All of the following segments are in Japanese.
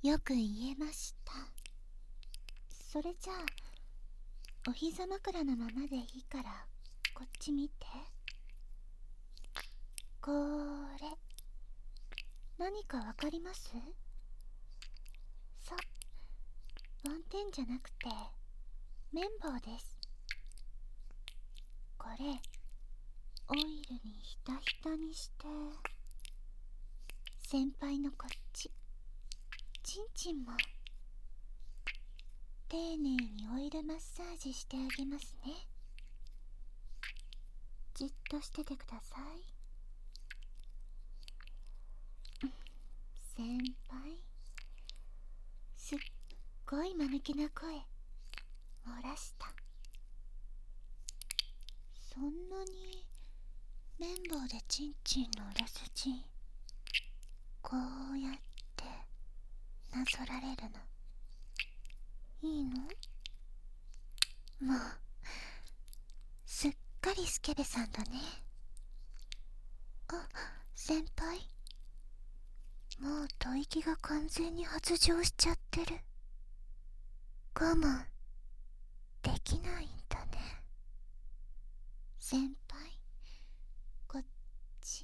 よく言えました。それじゃあお膝枕のままでいいからこっち見て。これ何かわかります？そう、梵天じゃなくて綿棒です。これオイルにひたひたにして、先輩のこっちチンチンも丁寧にオイルマッサージしてあげますね。じっとしててください。先輩、すっごい間抜けな声漏らした。そんなに綿棒でチンチンの裏筋こうやってなぞられるのいいの？もうすっかりスケベさんだね。あ、先輩、もう吐息が完全に発情しちゃってる。我慢できないんだね。先輩、こっち。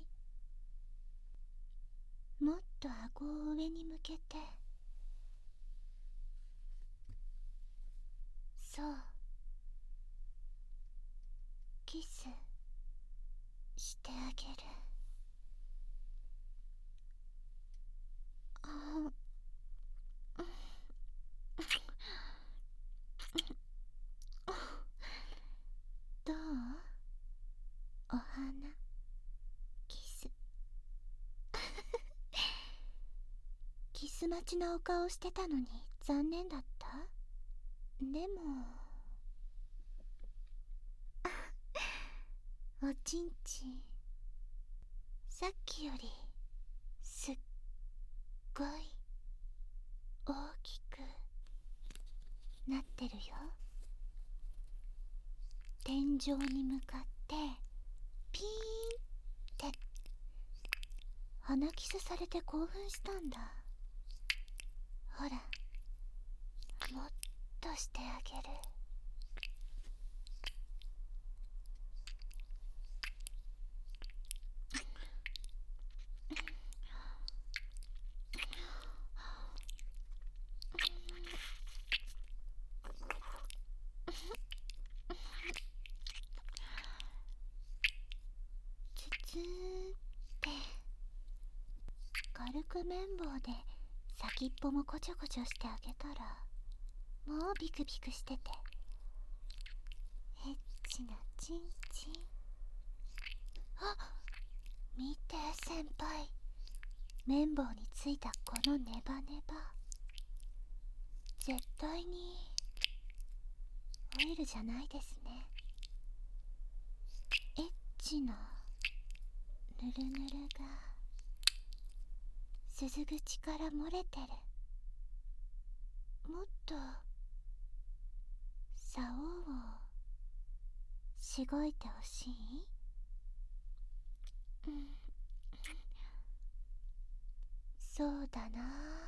もっと顎を上に向けて。そう、キスしてあげる。どう？お花キスキス待ちなお顔してたのに残念だった？でもおちんちんさっきよりすっごい大きくなってるよ。天井に向かってピーンって鼻キスされて興奮したんだ。ほら、もっとしてあげる。ツーって軽く綿棒で先っぽもこちょこちょしてあげたら、もうビクビクしててエッチなチンチン。あ、見て先輩、綿棒についたこのネバネバ、絶対にオイルじゃないですね。エッチなぬるぬるが鈴口から漏れてる。もっと竿をしごいてほしい？そうだな。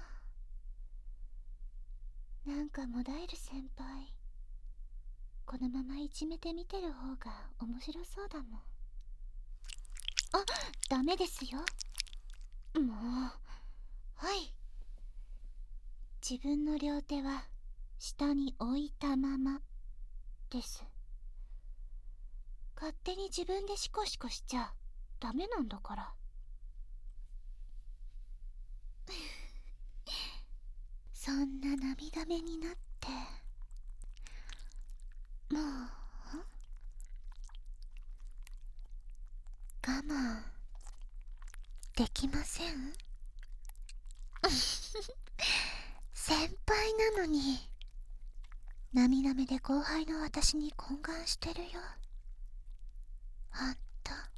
なんかモダイル先輩、このままいじめてみてる方が面白そうだもん。あ、ダメですよ。もう、はい。自分の両手は下に置いたままです。勝手に自分でシコシコしちゃダメなんだから。そんな涙目になってもう我慢できません？先輩なのに涙目で後輩の私に懇願してるよ。あんた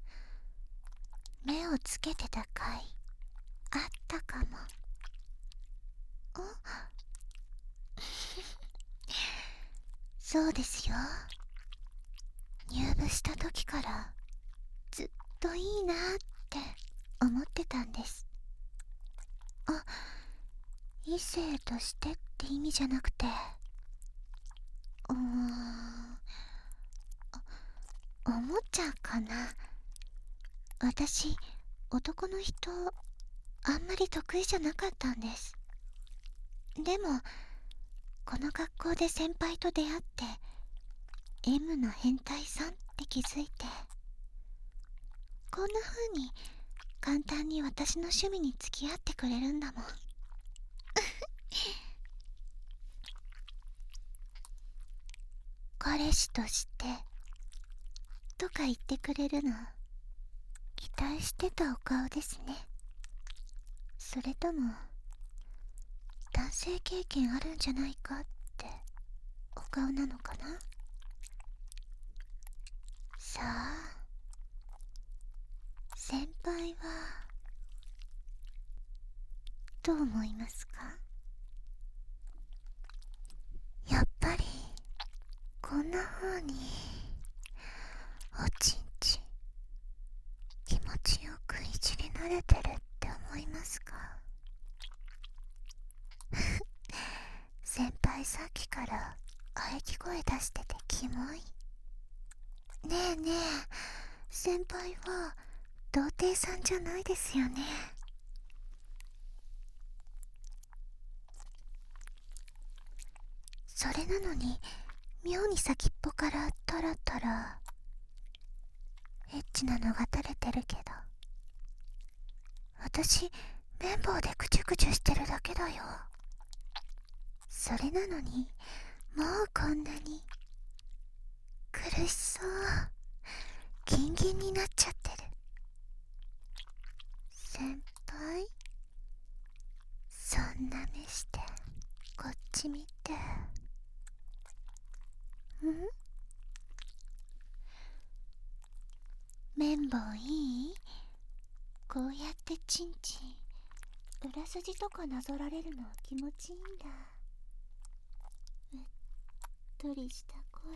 目をつけてた回あったかも。そうですよ。入部した時からずっといいなって思ってたんです。あ、 異性としてって意味じゃなくて、おもちゃかな。私、男の人、あんまり得意じゃなかったんです。でも、この学校で先輩と出会って、M の変態さんって気づいて、こんな風に簡単に私の趣味に付き合ってくれるんだもん。彼氏としてとか言ってくれるの期待してたお顔ですね。それとも男性経験あるんじゃないかってお顔なのかな。さあ、先輩はどう思いますか？やっぱりこんな風におちんちん気持ちよくいじり慣れてるって思いますか？先輩さっきから喘ぎ声出しててキモい。ねえねえ、先輩は童貞さんじゃないですよね。それなのに妙に先っぽからタラタラエッチなのが垂れてるけど、私綿棒でクチュクチュしてるだけだよ。それなのにもうこんなに苦しそう、ギンギンになっちゃってる。先輩、そんな目してこっち見て。綿棒いい？こうやってチンチン裏筋とかなぞられるの気持ちいいんだ。うっとりした声。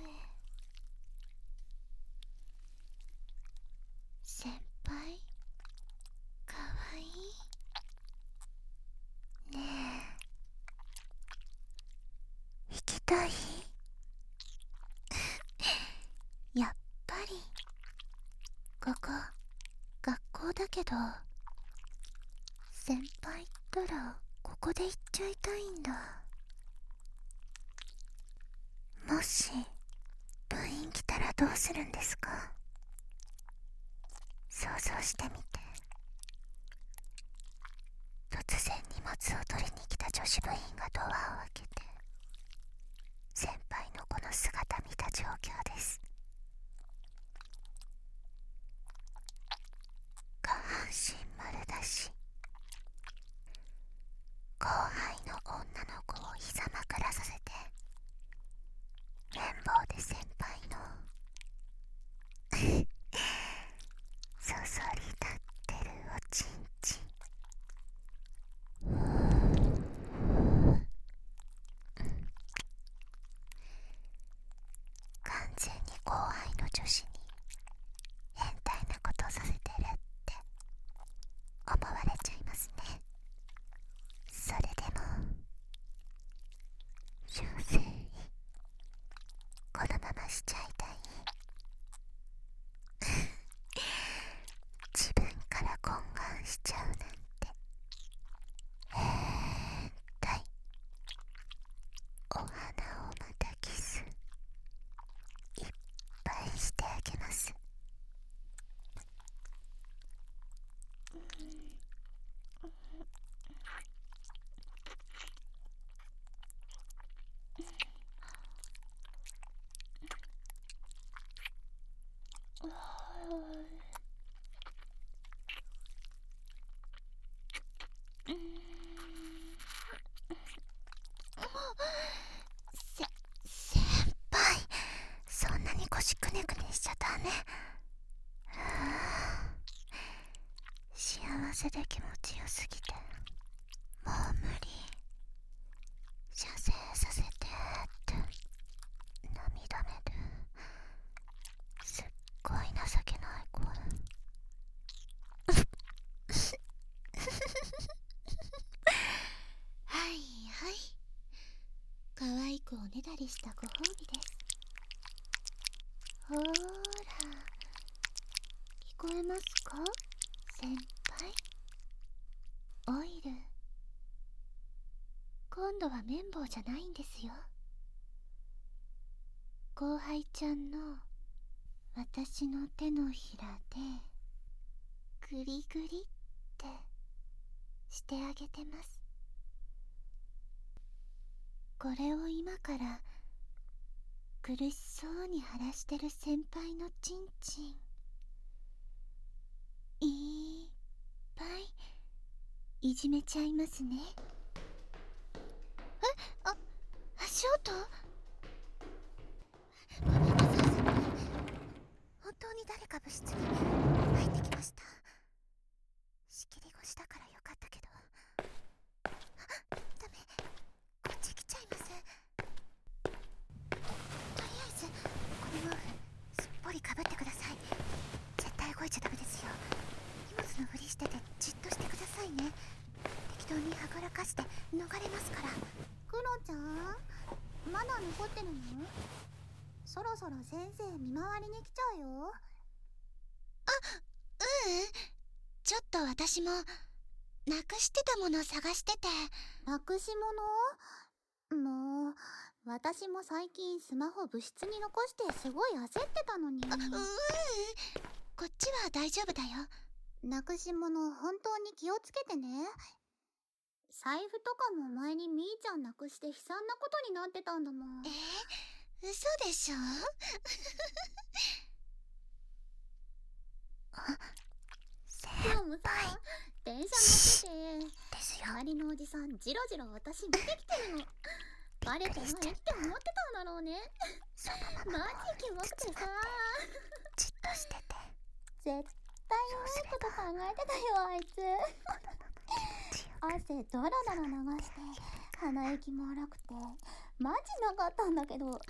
先輩、かわいいね。え、行きたい？やっぱりここ学校だけど、先輩ったらここで行っちゃいたいんだ。もし部員来たらどうするんですか？想像してみて。突然荷物を取りに来た女子部員がドアを開けて、先輩のこの姿見た状況です。下半身丸出し、後輩の女の子を膝枕させて、綿棒で先輩のそそり立ってるおちんちん完全に後輩の女子に変態なことさせてるって思われちゃいますね。それでも修正このまましちゃいたい。自分から懇願しちゃうなんて変態。お花をまたキスいっぱいしてあげます。先輩、そんなに腰くねくねしちゃダメ。幸せで気持ちよすぎてもう無理。射精させてって涙目ですっごい情けない声。はい、 りしたご褒美です。ほーら、聞こえますか先輩。オイル、今度は綿棒じゃないんですよ。後輩ちゃんの私の手のひらでグリグリってしてあげてます。これを今から苦しそうに晴らしてる先輩のチンチンいっぱいいじめちゃいますね。足音。ごめんなさい先輩、本当に誰か部室に入ってきました。仕切り越しだからよかったけど。ダメ、こっち来ちゃいます。とりあえずこの毛布すっぽりかぶってください。絶対動いちゃダメですよ。荷物のふりしててじっとしてくださいね。適当にはぐらかして逃れますから。クロちゃん、まだ残ってるの？そろそろ先生見回りに来ちゃうよ。ちょっと私もなくしてたもの探してて。なくし物？もう私も最近スマホ部室に残してすごい焦ってたのに。こっちは大丈夫だよ。なくし物本当に気をつけてね。財布とかも前にみーちゃんなくして悲惨なことになってたんだもん。嘘でしょ今日もさ、電車乗ってて周りのおじさんじろじろ私見てきてるの。バレてないって思ってたんだろうね。マジキモくてさ、じっとしてて絶対悪いこと考えてたよあいつ。汗ドロドロ流して鼻息も荒くてマジなかったんだけど。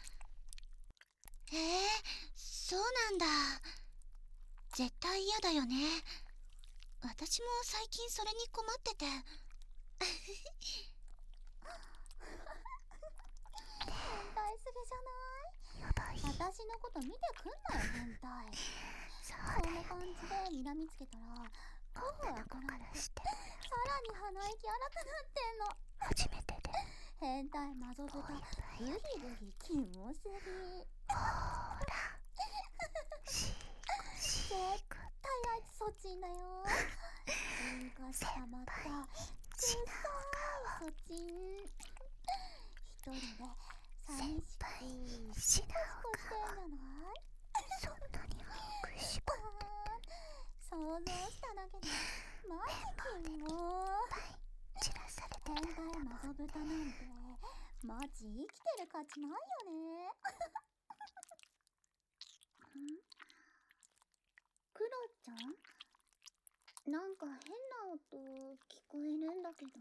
そうなんだ。絶対嫌だよね。私も最近それに困ってて。変態すぎじゃない？私のこと見てくんなよ変態。そんな感じで睨みつけたら頬が絡んでさらに鼻息荒くなってんの。初めてで変態マゾ豚ブヒブヒキモすぎ。ほら絶対あいつそっちんだよ。昔溜まったくさいそちん。一人で寂しくシコシコしてんじゃない？そんなに早くしばって想像しただけでマジキモ。散らされてたんだもん。変態マゾ豚なんてマジ生きてる価値ないよね。クロちゃん？なんか変な音聞こえるんだけど、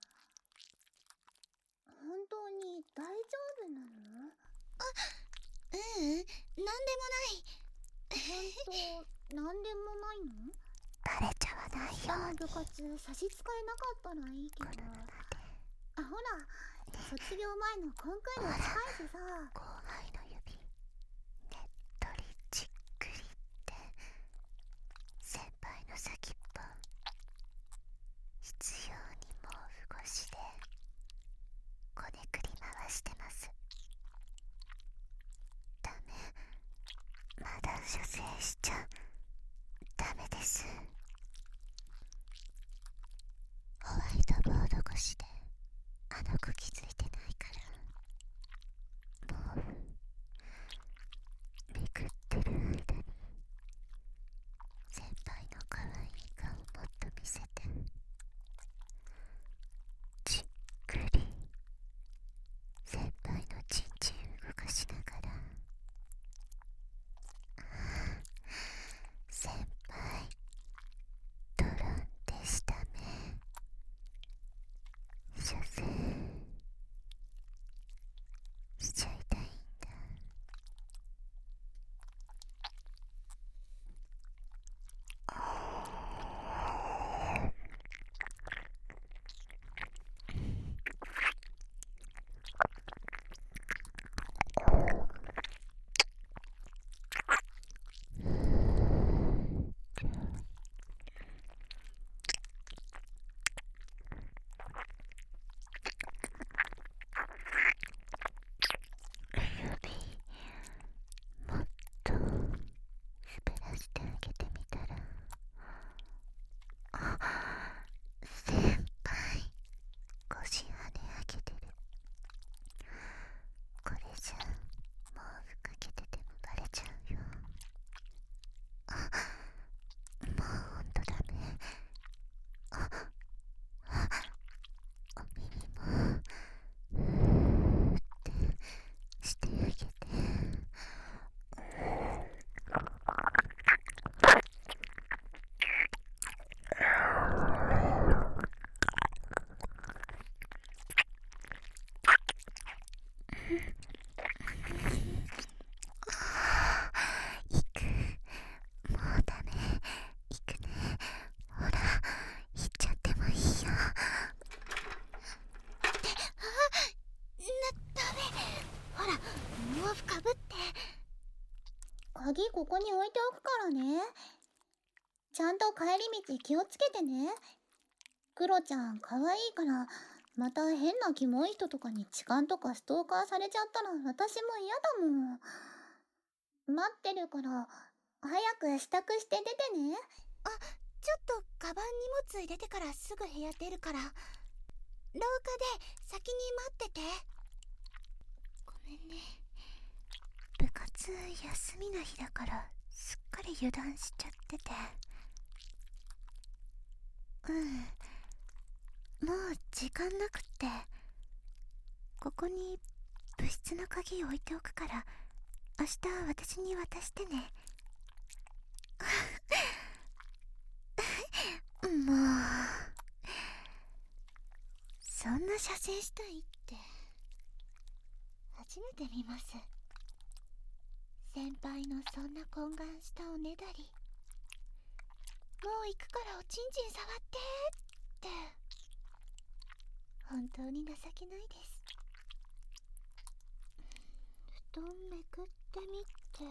本当に大丈夫なの？なんでもない。本当なんでもないの？バレちゃわないように。明日の部活差し支えなかったらいいけど。ほら卒業前のコンクール近いしさ。後輩の指ねっとりじっくりって先輩の先っぽ必要に毛布越しでこねくり回してます。ダメ、まだ射精しちゃダメです。ホワイトボード越しであの子気づいてないから毛布めくってる間に先輩の可愛い顔もっと見せてじっくり先輩のチンチン動かしながら先輩ここに置いておくからね。ちゃんと帰り道気をつけてね。クロちゃん可愛いから、また変なキモい人とかに痴漢とかストーカーされちゃったら私も嫌だもん。待ってるから、早く支度して出てね。あ、ちょっとカバン荷物入れてからすぐ部屋出るから、廊下で先に待ってて。ごめんね。部活休みの日だからすっかり油断しちゃってて。もう時間なくって、ここに部室の鍵置いておくから明日私に渡してね。もう、そんな射精したいって初めて見ます。先輩のそんな懇願したおねだり。もう行くからおちんちん触ってって本当に情けないです。布団めくってみて。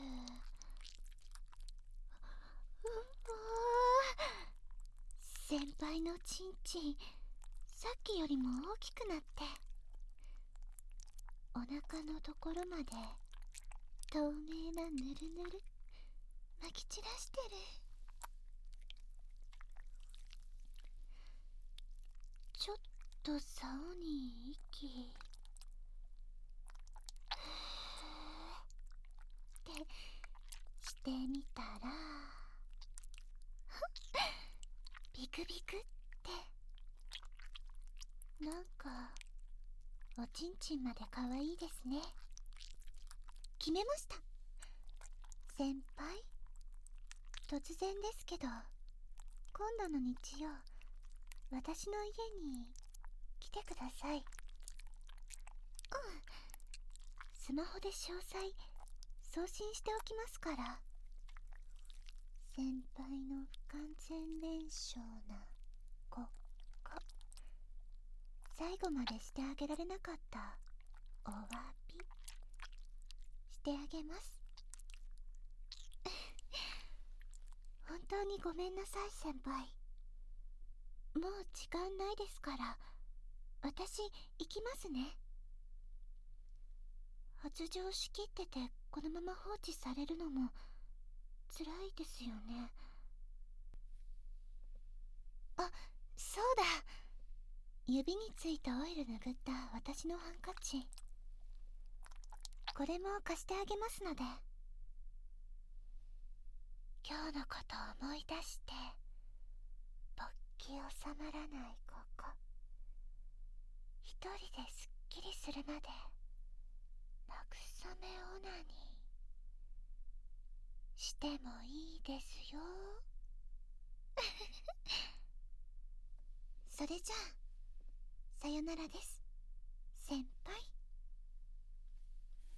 先輩のちんちんさっきよりも大きくなって、お腹のところまで透明なぬるぬるまき散らしてる。ちょっと竿に息ってしてみたらビクビクって、なんかおちんちんまで可愛いですね。決めました。先輩、突然ですけど今度の日曜私の家に来てください。スマホで詳細送信しておきますから。先輩の不完全燃焼なこ最後までしてあげられなかったお詫びしてあげます。本当にごめんなさい先輩。もう時間ないですから私行きますね。発情しきっててこのまま放置されるのも辛いですよね。あ、そうだ、指についたオイル拭った私のハンカチ、これも貸してあげますので。今日のことを思い出して勃起収まらないここ、一人ですっきりするまで慰めオナニーしてもいいですよ。それじゃあさよならです。